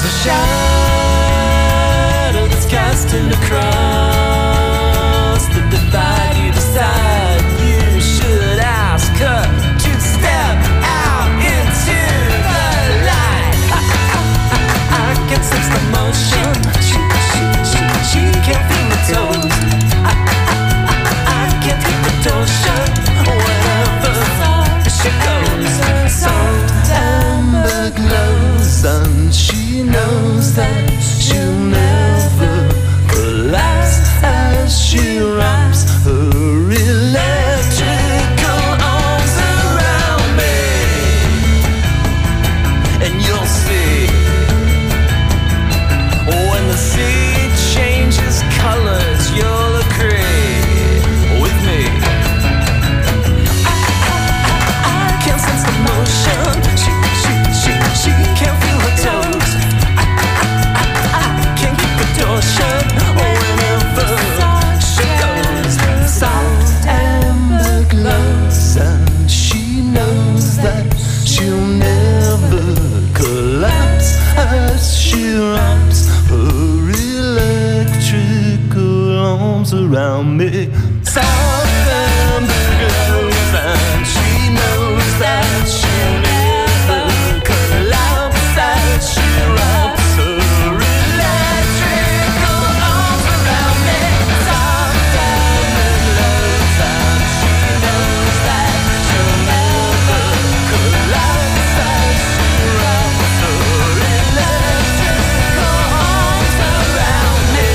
shadow that's casting across the divide. You decide you should ask her to step out into the light. I can sense the motion. She can't feel the toes. I can't keep the door shut wherever she goes. Soft amber glows and she knows that she'll never collapse as she wraps her electrical arms around me. And you'll see when the sea changes colors, you'll agree with me. I can't sense the motion. She can't feel her toes. I can't keep the door shut whenever she goes. Soft amber glows and she knows that she'll never collapse as she wraps her electrical arms around me. Soft amber glows and she knows that she'll never collapse as she wraps her electrical arms around me. Soft amber glows and she knows that she'll never collapse as she wraps her electrical arms around me.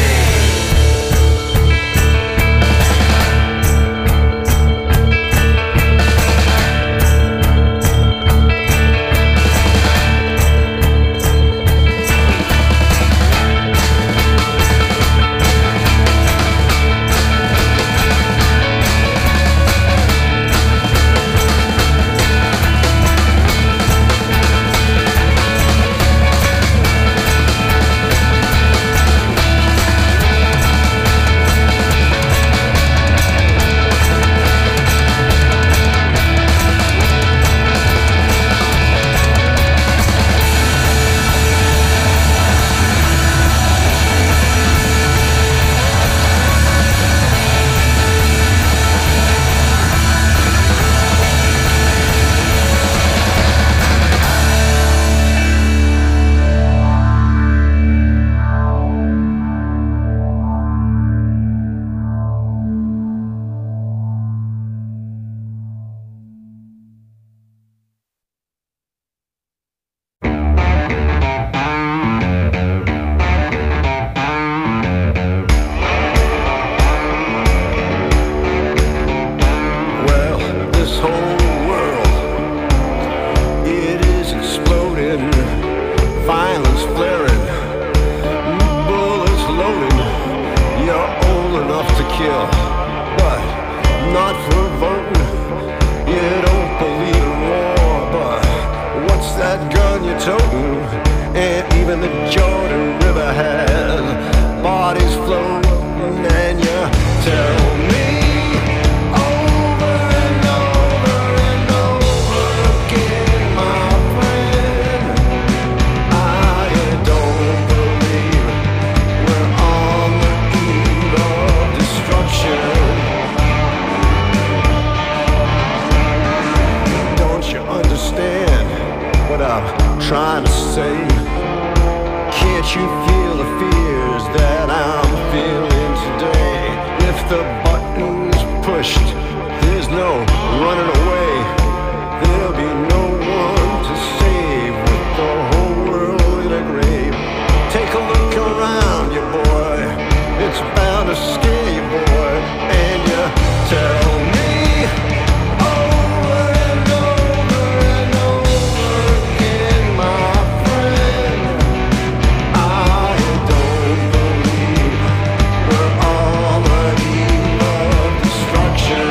Well, this whole world, it is exploding, violence flaring, bullets loading. You're old enough to kill, but not for voting. You don't believe in war, but what's that gun you're toting? And even the Jordan River has bodies floating, and you tell me over and over and over again, my friend, I don't believe we're on the eve of destruction. Don't you understand what I'm trying to say? Can't you feel the fears that I'm feeling today? If the button's pushed, there's no running away. There'll be no one to save with the whole world in a grave. Take a look around you, boy. It's bound to scare you, boy. And you tell me over and over and over again, my friend, I don't believe we're on the eve of destruction.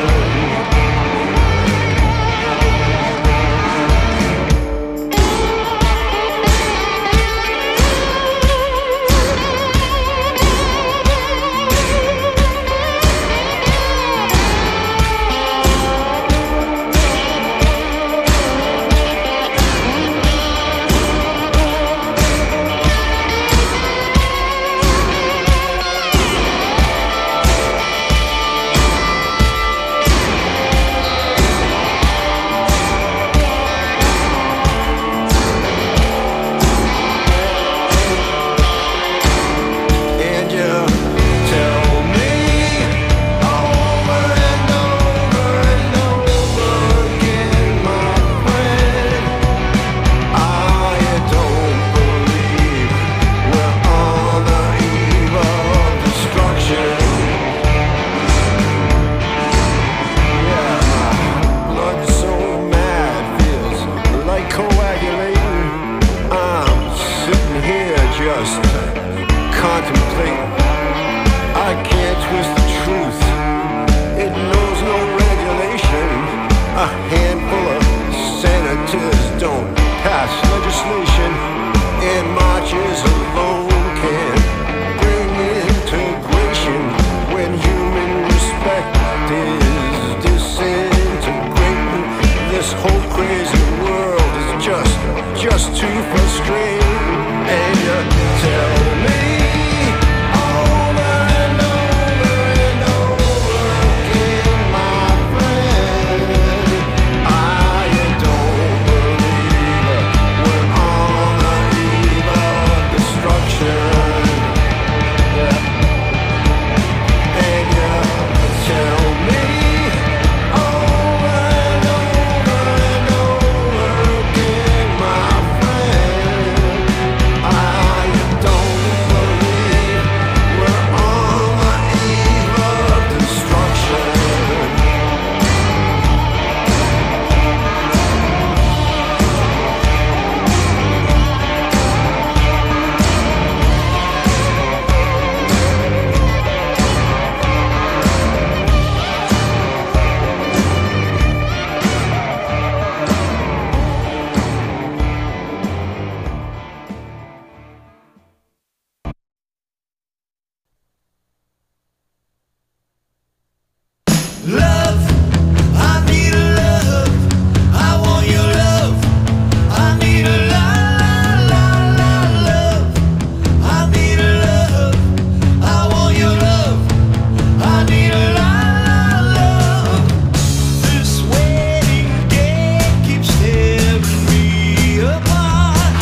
Love, I need a love. I want your love. I need a la la la la love. I need a love. I want your love. I need a la la love. This wedding day keeps tearing me apart.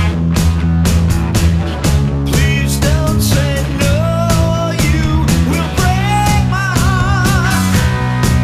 Please don't say no, you will break my heart.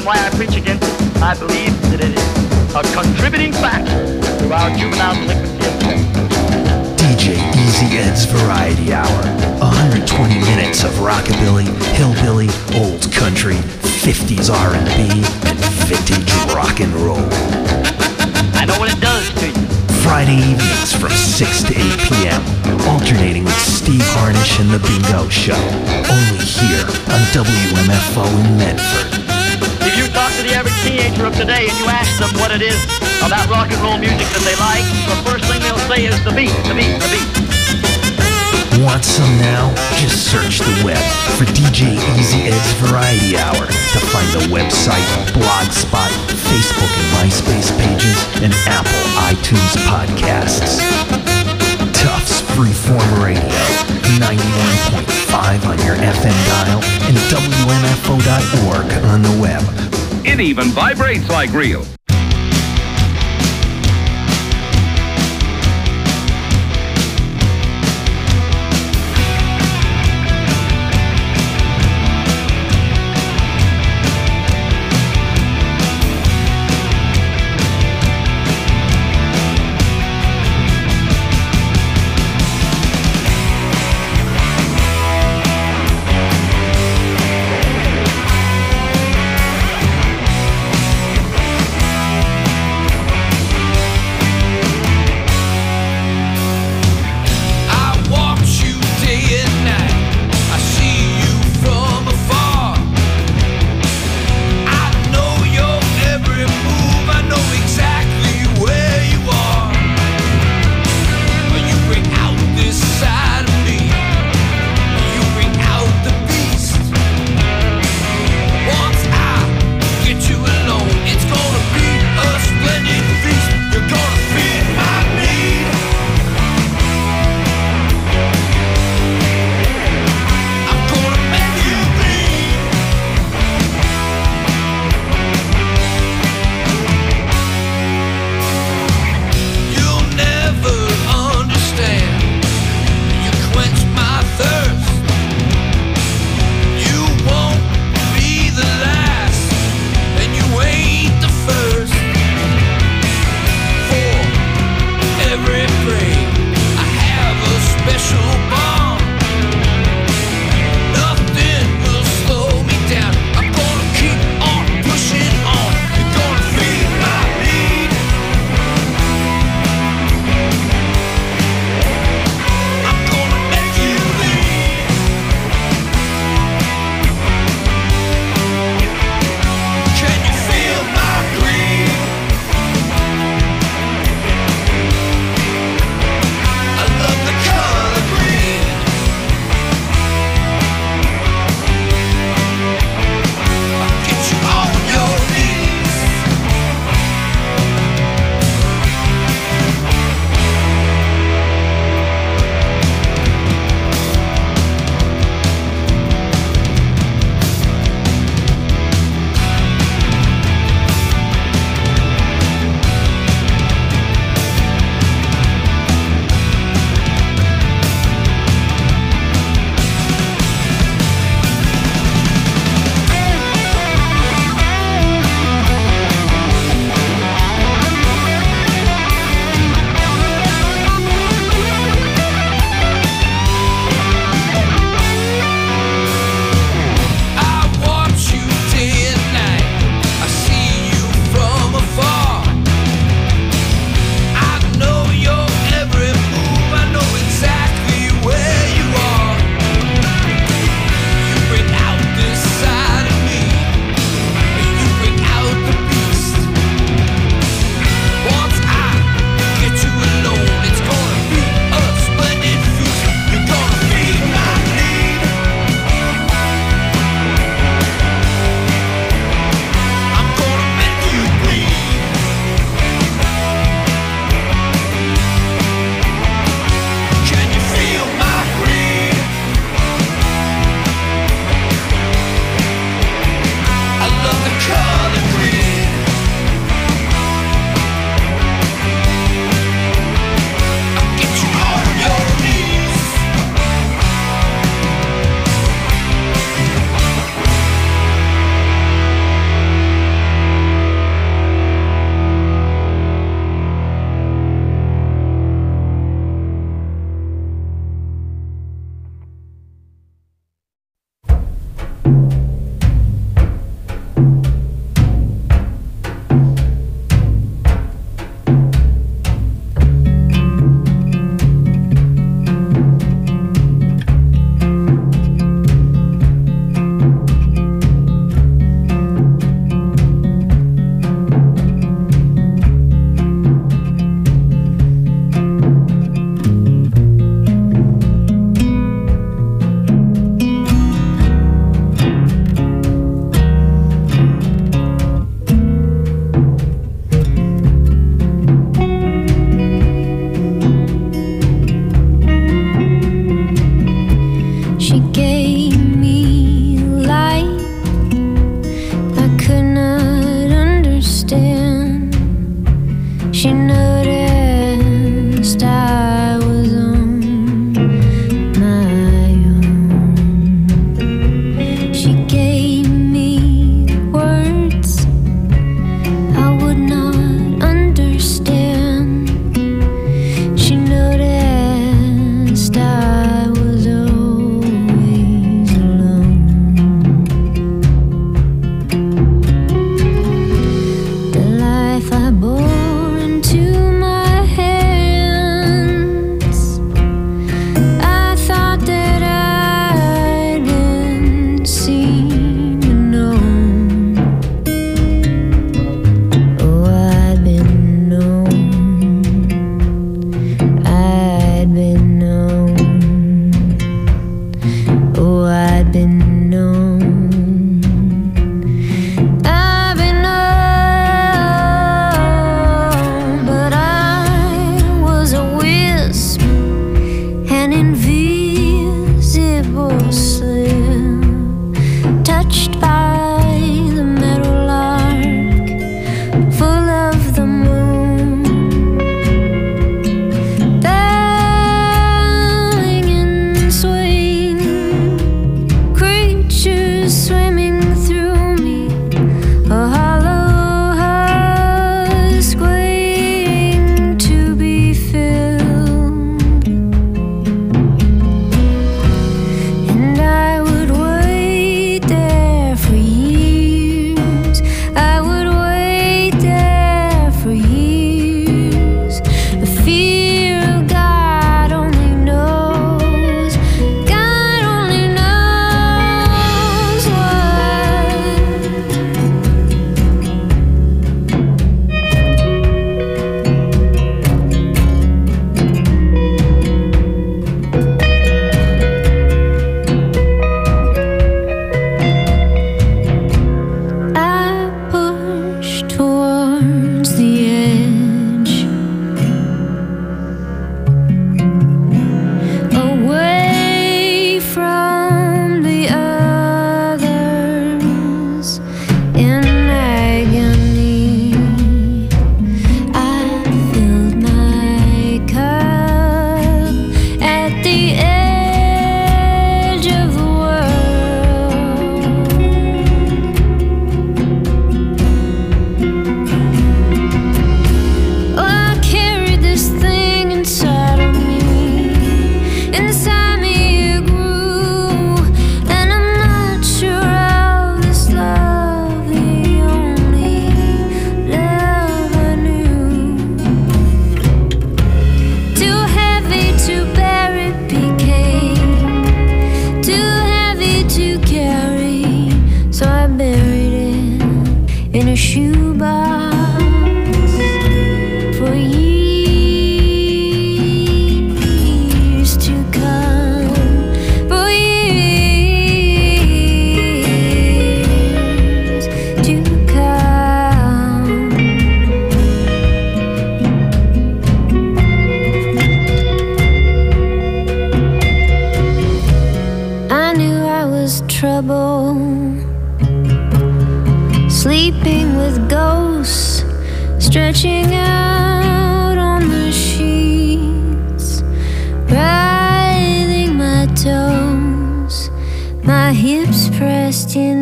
why I preach against it. I believe that it is a contributing factor to our juvenile delinquency of sex. DJ Easy Ed's Variety Hour. 120 minutes of rockabilly, hillbilly, old country, 50s R&B, and vintage rock and roll. I know what it does to you. Friday evenings from 6 to 8 p.m. Alternating with Steve Harnish and The Bingo Show. Only here on WMFO in Medford. If you talk to the average teenager of today and you ask them what it is about rock and roll music that they like, the first thing they'll say is the beat, the beat, the beat. Want some now? Just search the web for DJ Easy Ed's Variety Hour to find the website, Blogspot, Facebook and MySpace pages, and Apple iTunes podcasts. Tufts Freeform Radio, 91.5 on your FM dial, and WMFO.org on the web. It even vibrates like real.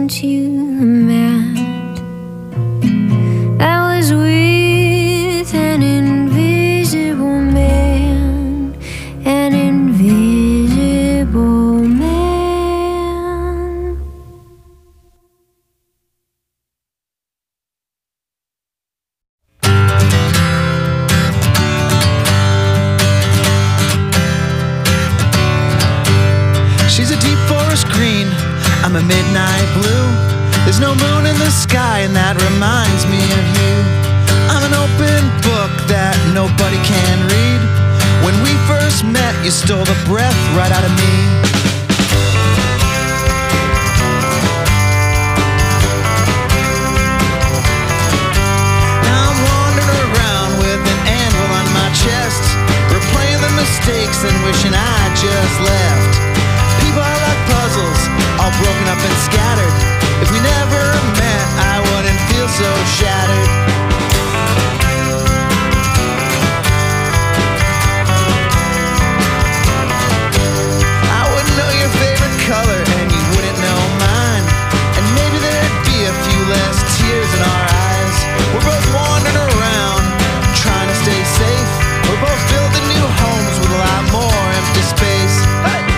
wasn't you the man that was with an invisible man, an invisible man? She's a deep forest green, I'm a midnight blue. There's no moon in the sky and that reminds me of you. I'm an open book that nobody can read. When we first met, you stole the breath right out of me. Now I'm wandering around with an anvil on my chest, replaying the mistakes and wishing I just left. People are like puzzles, all broken up and scattered. If we never met, I wouldn't feel so shattered. I wouldn't know your favorite color and you wouldn't know mine. And maybe there'd be a few less tears in our eyes. We're both wandering around, trying to stay safe. We're both building new homes with a lot more empty space. Hey!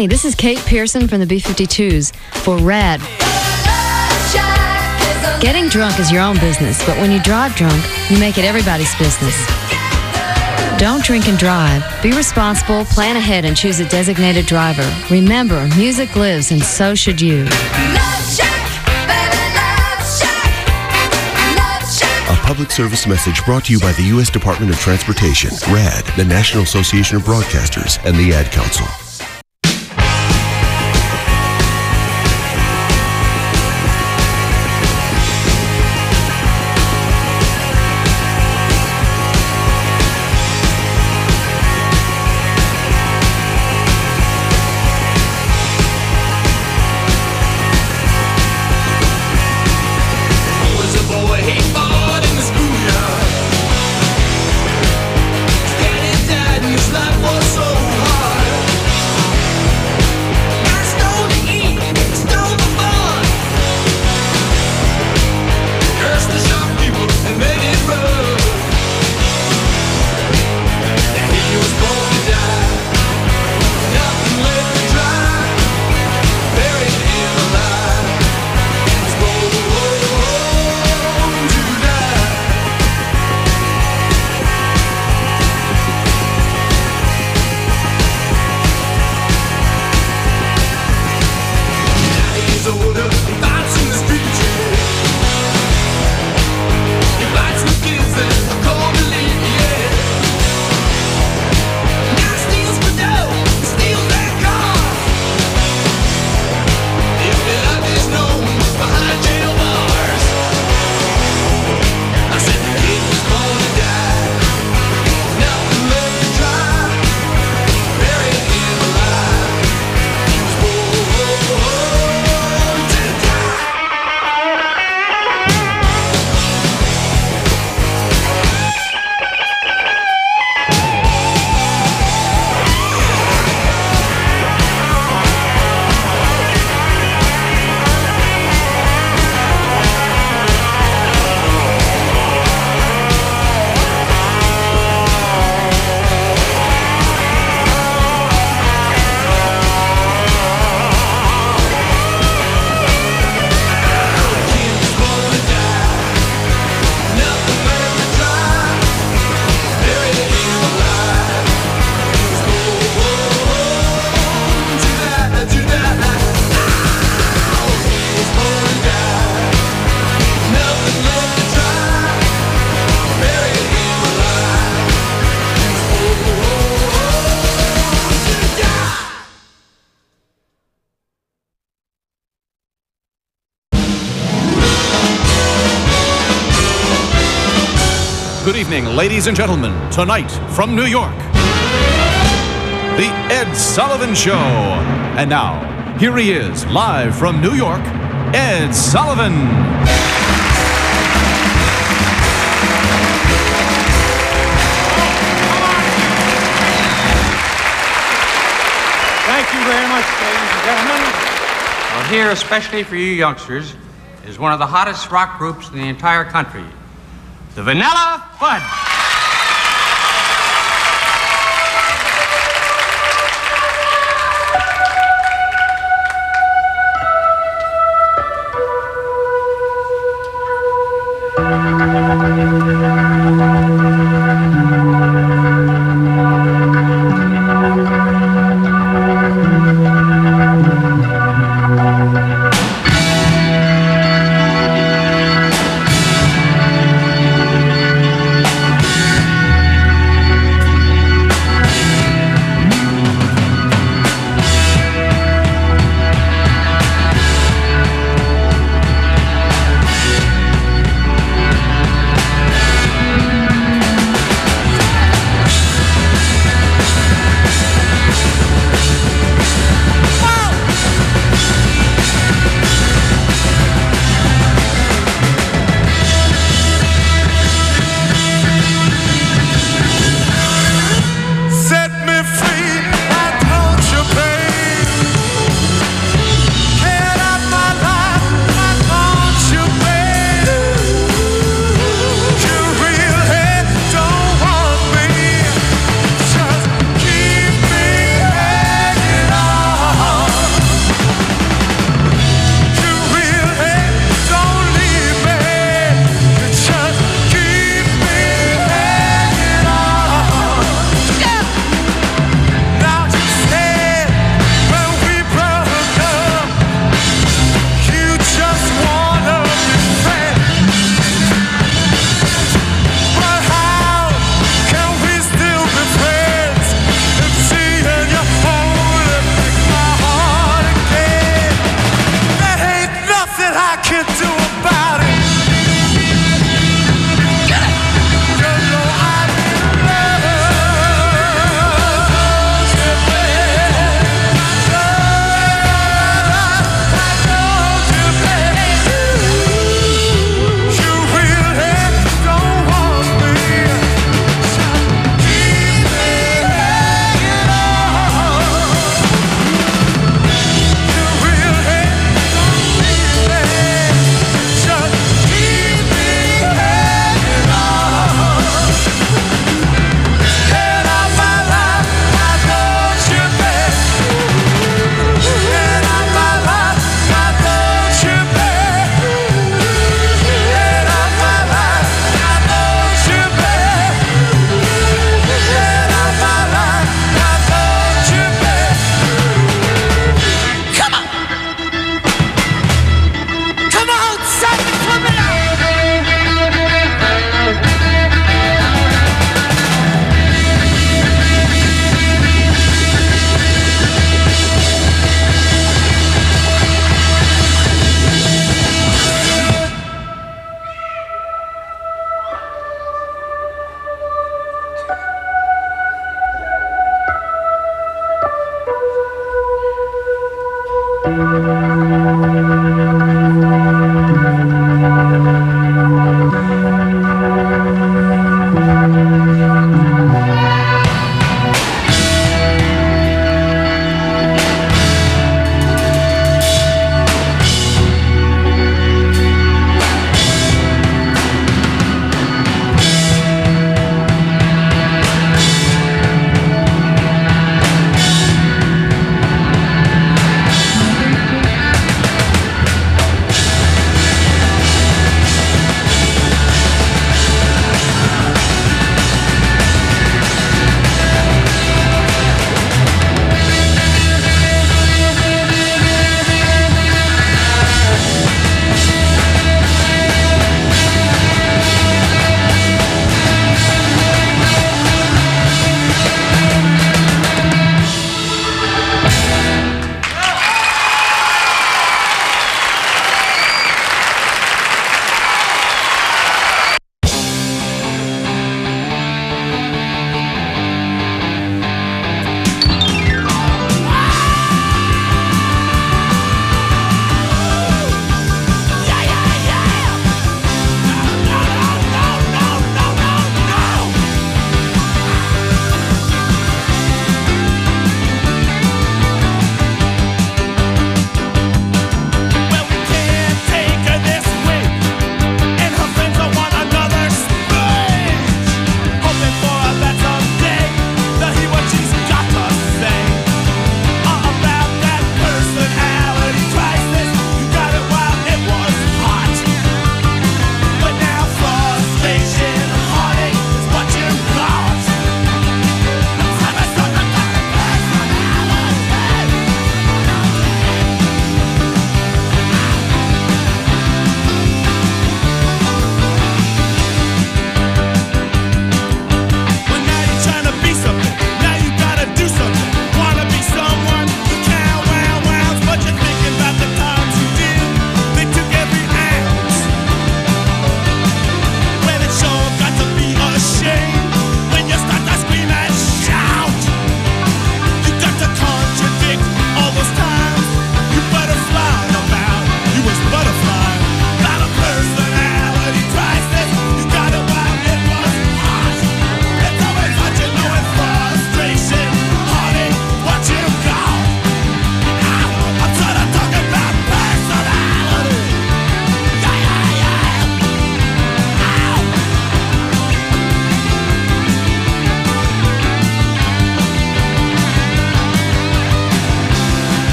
Hey, this is Kate Pearson from the B-52s for RAD. Getting drunk is your own business, but when you drive drunk, you make it everybody's business. Don't drink and drive. Be responsible, plan ahead, and choose a designated driver. Remember, music lives, and so should you. A public service message brought to you by the U.S. Department of Transportation, RAD, the National Association of Broadcasters, and the Ad Council. Good evening, ladies and gentlemen. Tonight, from New York, The Ed Sullivan Show. And now, here he is, live from New York, Ed Sullivan. Thank you very much, ladies and gentlemen. Well, here, especially for you youngsters, is one of the hottest rock groups in the entire country, the Vanilla Fudge.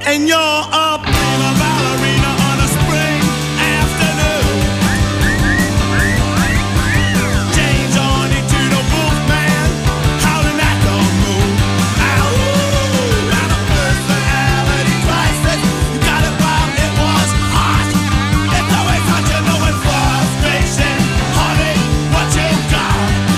and you're a prima ballerina on a spring afternoon. Change on into the Wolfman, howling at the moon. Ow, not a personality crisis. You got it while it was hot. It's always hot, you know it's frustration. Honey, what you got?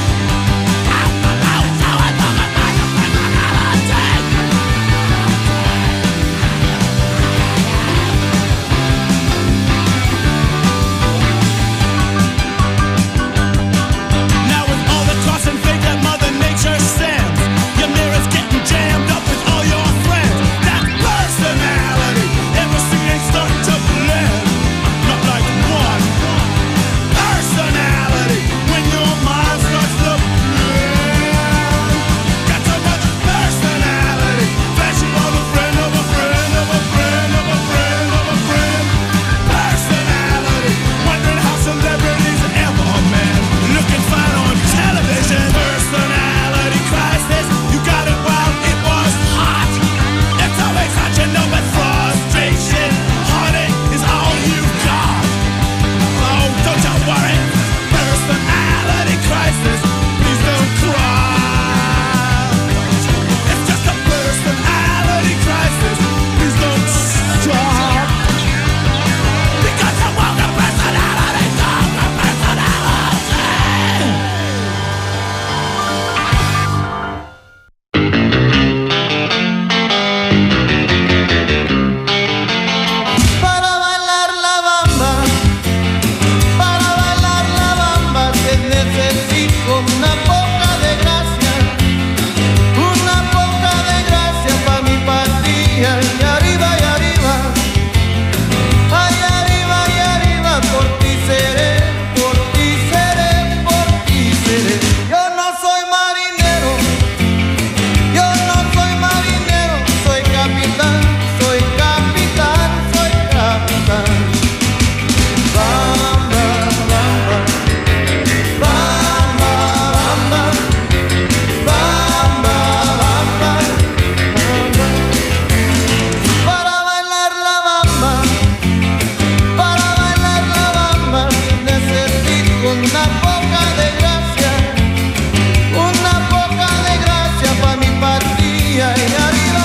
Now with all the toss and fake that Mother Nature sends, your mirror's getting jammed up with all your friends. That personality, everything ain't starting to blend. Not like one personality when your mind starts to blend. Got so much personality, flashing on a friend of a friend of a friend of a friend of a friend. Personality, wondering how celebrities ever met. Looking fine on television. Personality crisis, you got it while it was hot. It's always hot, you know it's frustration. Heartache is all you've got. Oh, don't you worry. Personality crisis, please don't cry. It's just a personality crisis, please don't stop. Because you want a personality, don't a personality. Para bailar la bamba, que necesito una poca de gracia pa' mi patria. Y arriba, ay arriba, por ti seré, por ti seré, por ti seré. Yo no soy marinero, soy capitán, soy capitán, soy capitán. Bamba, bamba, bamba, bamba, bamba, bamba, bamba. Para bailar la bamba, necesito una poca de gracia pa' mi patria. Y arriba,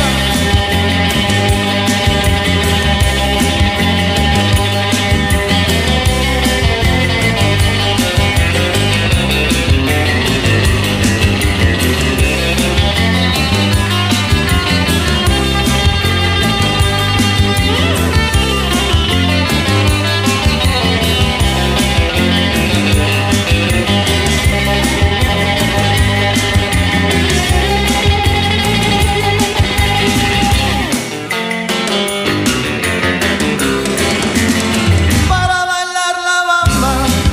para bailar la bamba,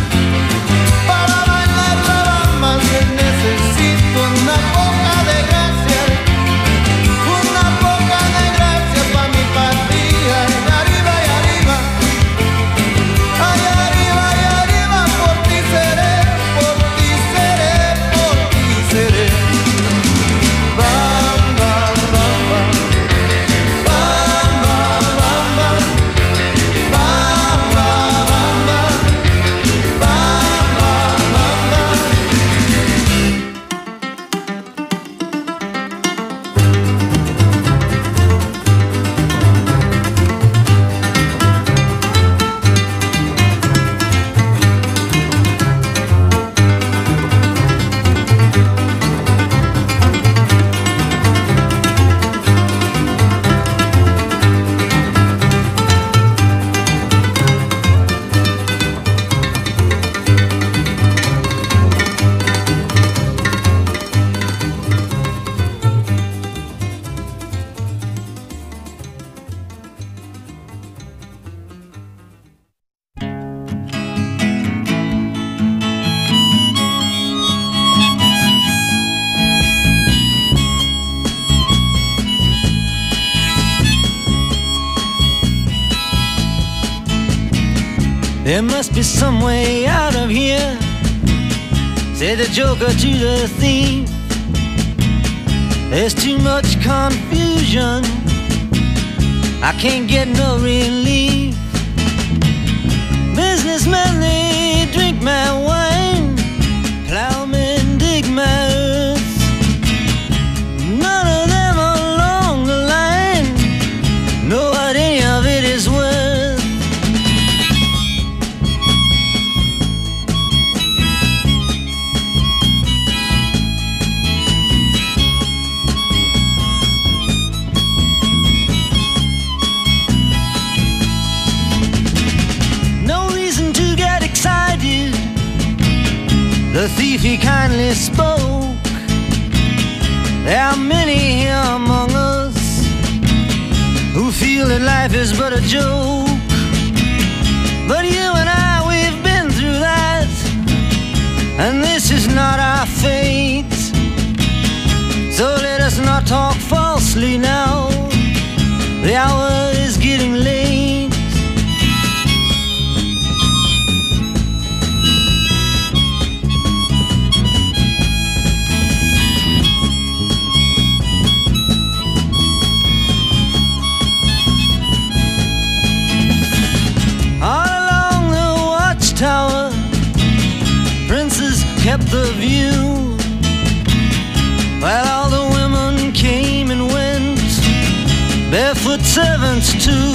necesito una poca de gracia pa' mi patria. Y arriba, ay arriba, por ti seré, por ti seré, por ti seré. Bamba, bamba, bamba, bamba, bamba, bamba, bamba, bamba. There must be some way out of here, said the joker to the thief. There's too much confusion I can't get no relief. Businessmen, they drink my wine, plowmen dig my earth. None of them along the line know what any of it is worth. No reason to get excited, the thief he kindly spoke. There are many here among us who feel that life is but a joke. But you and I, we've been through that, and this is not our fate. So let us not talk falsely now, the hour is getting late. Tower, princes kept the view, while all the women came and went, barefoot servants too.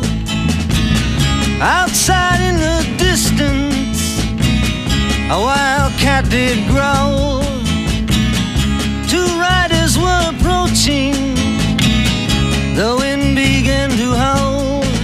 Outside in the distance, a wild cat did growl. Two riders were approaching, the wind began to howl.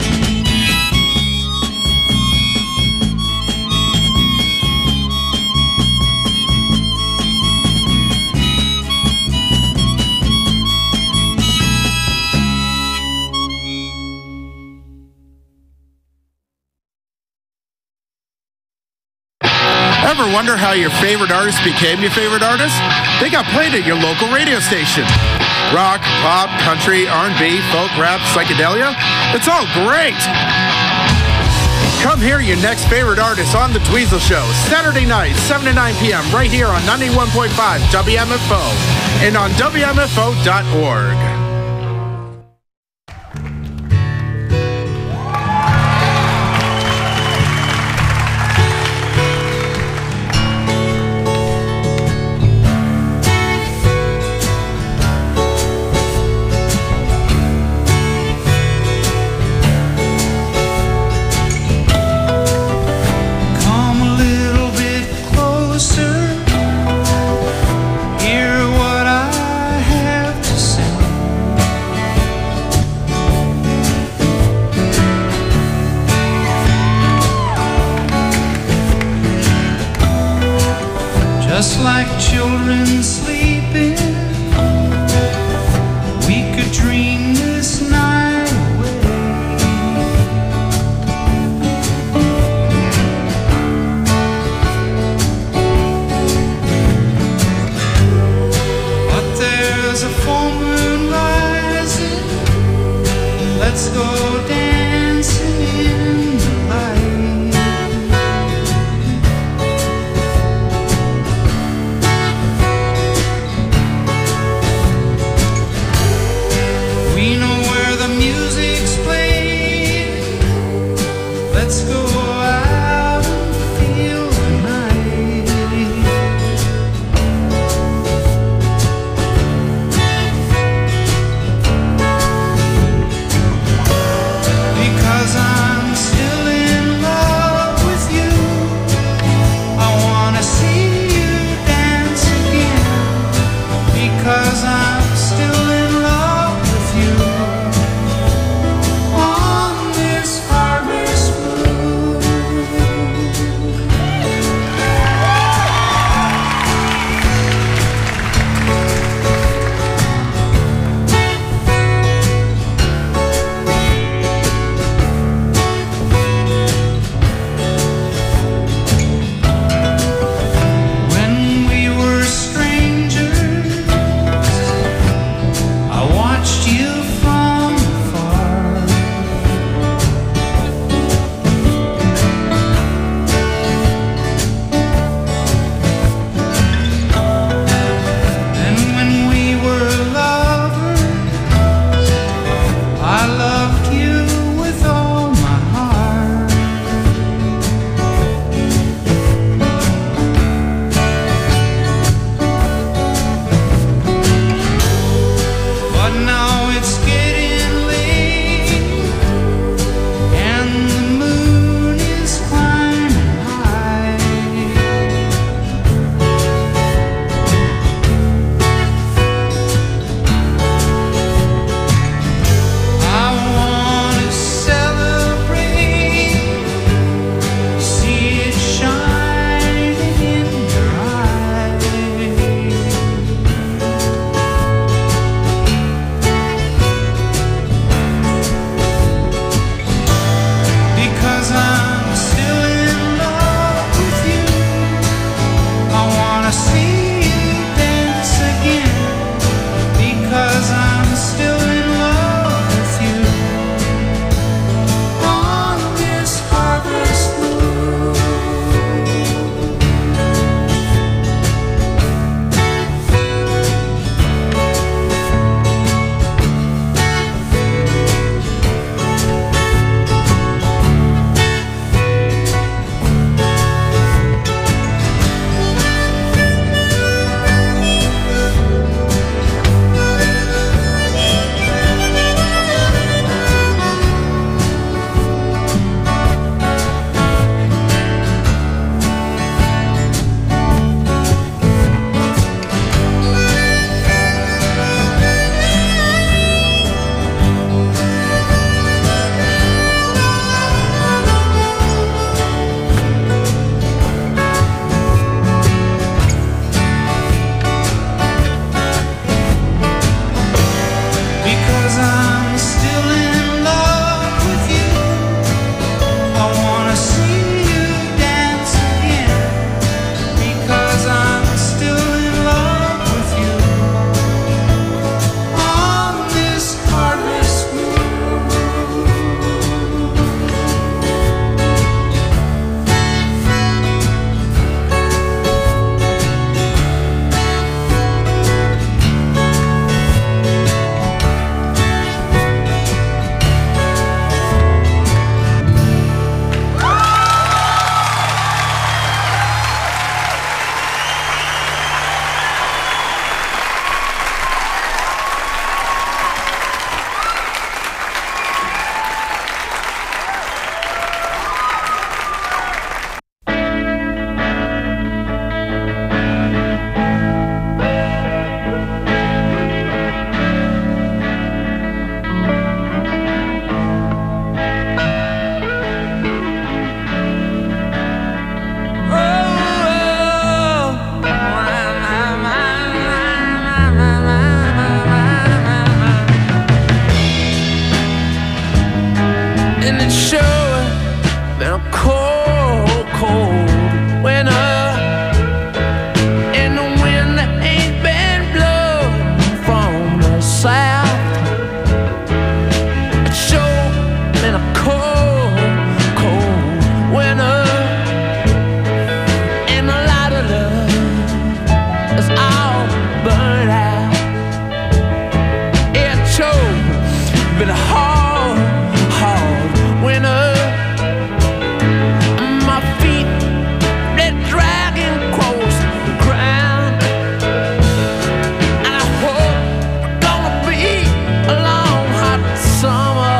Ever wonder how your favorite artist became your favorite artist? They got played at your local radio station. Rock, pop, country, R&B, folk, rap, psychedelia. It's all great. Come hear your next favorite artist on The Dweezil Show, Saturday night, 7 to 9 p.m. right here on 91.5 WMFO and on WMFO.org. Just like children sleeping, we could dream this night away. But there's a full moon rising, let's go dancing in the light. Let's go out and feel the night. sure been a cold, cold winter. And the wind ain't been blowing from the south. It's sure been a cold, cold winter. And a lot of love is all burned out. It's sure been a hard, hard winter. My feet, they're dragging close to the ground. And I hope it's gonna be a long, hot summer.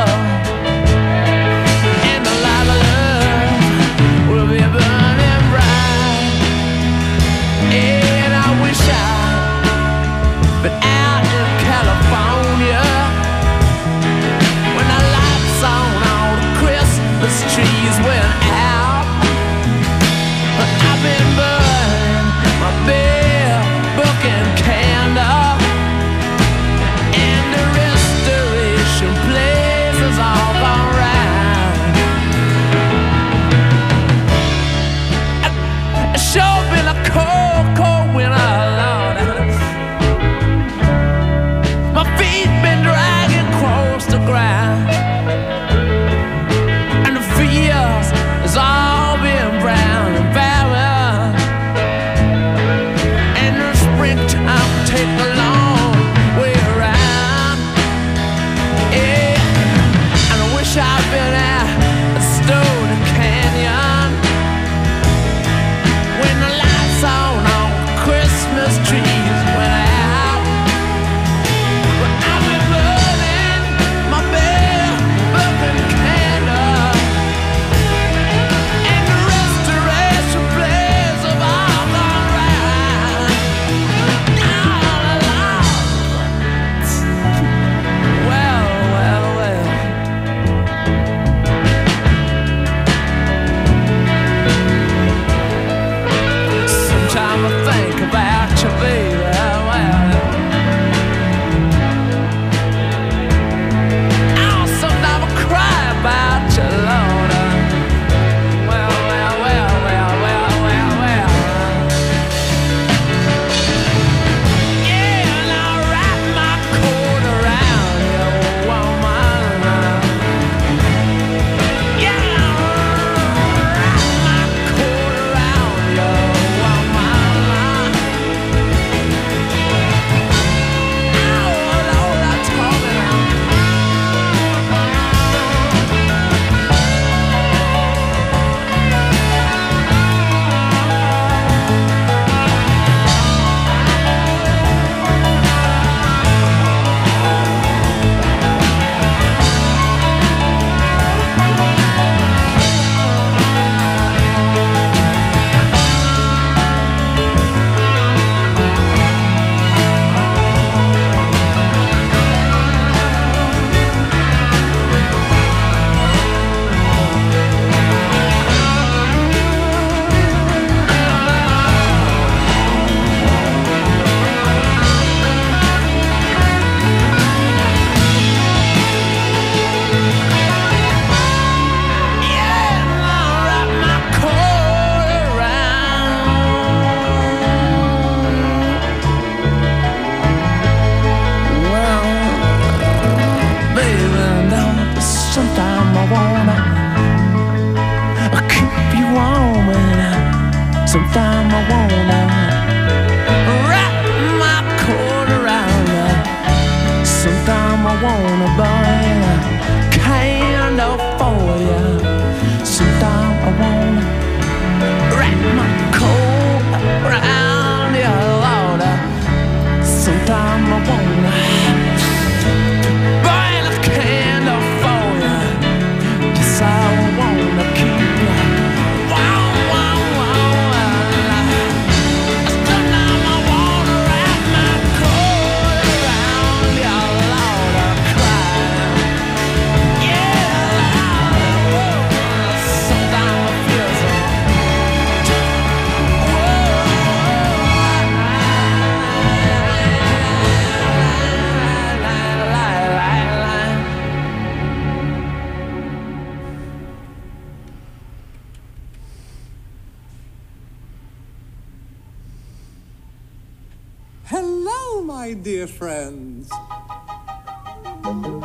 And a lot of love will be burning bright. And I wish I'd been out in California when the lights on all the Christmas trees went out. But I've been burning my bare book and candle, and the restoration place is all gone round. It's sure been a cold, cold winter, Lord. My feet been dragging across the ground, and the fields has all been brown and barren. And the springtime take a long way around. Yeah, and I wish I'd been at a Stone Canyon when the lights on all the Christmas trees went out. But I've been burning my bare burning candle, and the restoration plays of all gone round. All along. Well, well, well. Sometimes I think about you, baby. Well, oh, sometimes I cry about you, Lord. Well, well, well, well, well, well, well. Yeah, and I wrap my coat around you, woman. Yeah, I wrap my coat around you, woman. Oh, Lord, I told you. Sometimes I wanna keep you warm, and sometimes I wanna wrap my coat around you. Sometimes I wanna burn a candle for you. Sometimes I wanna wrap my coat around you, Lord. Sometimes I wanna burn a candle for you. Yes, I wanna keep you warm, warm, warm. Sometimes I wanna wrap my coat around you, Lord. I cry. Yeah, sometimes I feel so. Whoa. my dear friends.